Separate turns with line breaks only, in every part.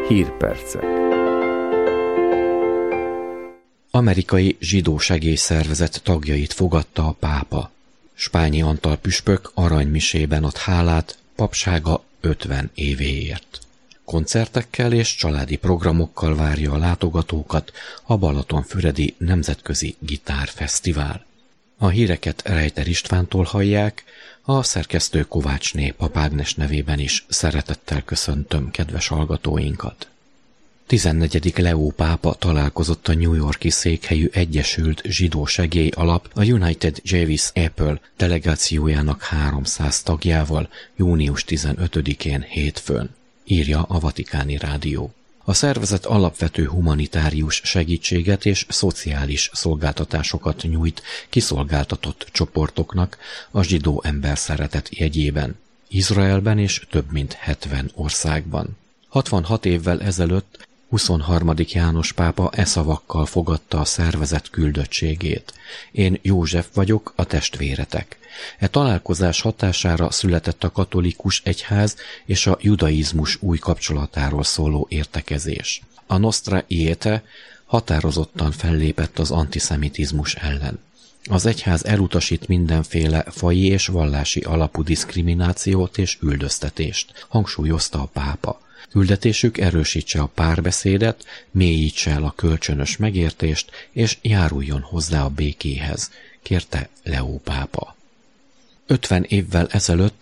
Hírpercek.
Amerikai zsidó segélyszervezet tagjait fogadta a pápa. Spányi Antal püspök aranymisében ad hálát papsága 50 évéért. Koncertekkel és családi programokkal várja a látogatókat a Balatonfüredi Nemzetközi Gitárfesztivál. A híreket Rejter Istvántól hallják, a szerkesztő Kovácsné Pap Ágnes nevében is szeretettel köszöntöm kedves hallgatóinkat. 14. Leó pápa találkozott a New York-i székhelyű Egyesült Zsidó Segély Alap a United Jewish Apple delegációjának 300 tagjával június 15-én hétfőn, írja a Vatikáni Rádió. A szervezet alapvető humanitárius segítséget és szociális szolgáltatásokat nyújt kiszolgáltatott csoportoknak a zsidó emberszeretet jegyében, Izraelben és több mint 70 országban. 66 évvel ezelőtt 23. János pápa e szavakkal fogadta a szervezet küldöttségét. Én József vagyok, a testvéretek. E találkozás hatására született a katolikus egyház és a judaizmus új kapcsolatáról szóló értekezés. A Nostra Aetate határozottan fellépett az antiszemitizmus ellen. Az egyház elutasít mindenféle faji és vallási alapú diszkriminációt és üldöztetést, hangsúlyozta a pápa. Küldetésük erősítse a párbeszédet, mélyítse el a kölcsönös megértést, és járuljon hozzá a békéhez, kérte Leó pápa. 50 évvel ezelőtt,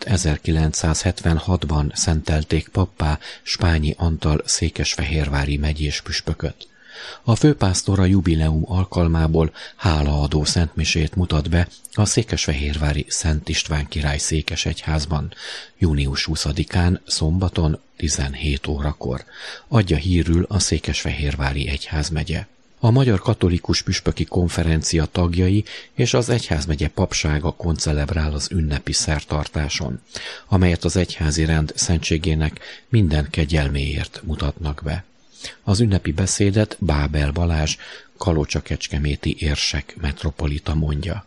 1976-ban szentelték pappá Spányi Antal székesfehérvári megyés püspököt. A főpásztor a jubileum alkalmából hálaadó szentmisét mutat be a székesfehérvári Szent István király székesegyházban, június 20-án, szombaton 17 órakor, adja hírül a székesfehérvári egyházmegye. A Magyar Katolikus Püspöki Konferencia tagjai és az egyházmegye papsága koncelebrál az ünnepi szertartáson, amelyet az egyházi rend szentségének minden kegyelméért mutatnak be. Az ünnepi beszédet Bábel Balázs, kalocsa-kecskeméti érsek metropolita mondja.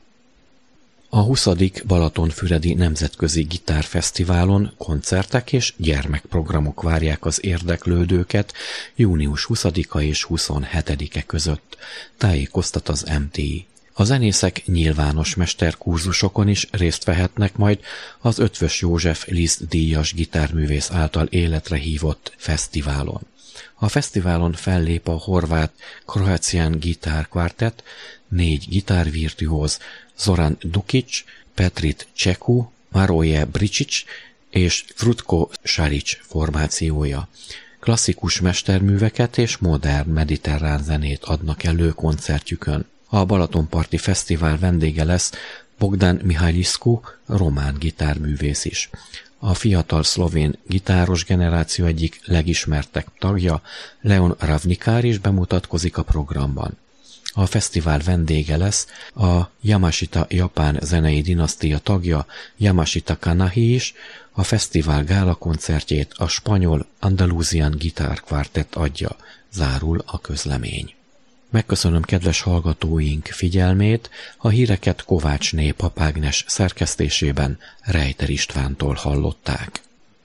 A 20. Balatonfüredi Nemzetközi Gitárfesztiválon koncertek és gyermekprogramok várják az érdeklődőket június 20-a és 27-e között, tájékoztat az MTI. A zenészek nyilvános mesterkurzusokon is részt vehetnek majd az Eötvös József Liszt díjas gitárművész által életre hívott fesztiválon. A fesztiválon fellép a horvát Croatian Guitar Quartet, 4 gitárvirtuóz, Zoran Dukic, Petrit Cseku, Maroje Bricic és Frutko Šarić formációja. Klasszikus mesterműveket és modern mediterrán zenét adnak elő koncertjükön. A Balatonparti Fesztivál vendége lesz Bogdan Mihajliscu, román gitárművész is. A fiatal szlovén gitáros generáció egyik legismertebb tagja, Leon Ravnikár is bemutatkozik a programban. A fesztivál vendége lesz a Yamashita japán zenei dinasztia tagja, Yamashita Kanahi is, a fesztivál gála koncertjét a spanyol Andalusian Guitar Quartet adja, zárul a közlemény. Megköszönöm kedves hallgatóink figyelmét, a híreket Kovácsné Pap Ágnes szerkesztésében Rejter Istvántól hallották.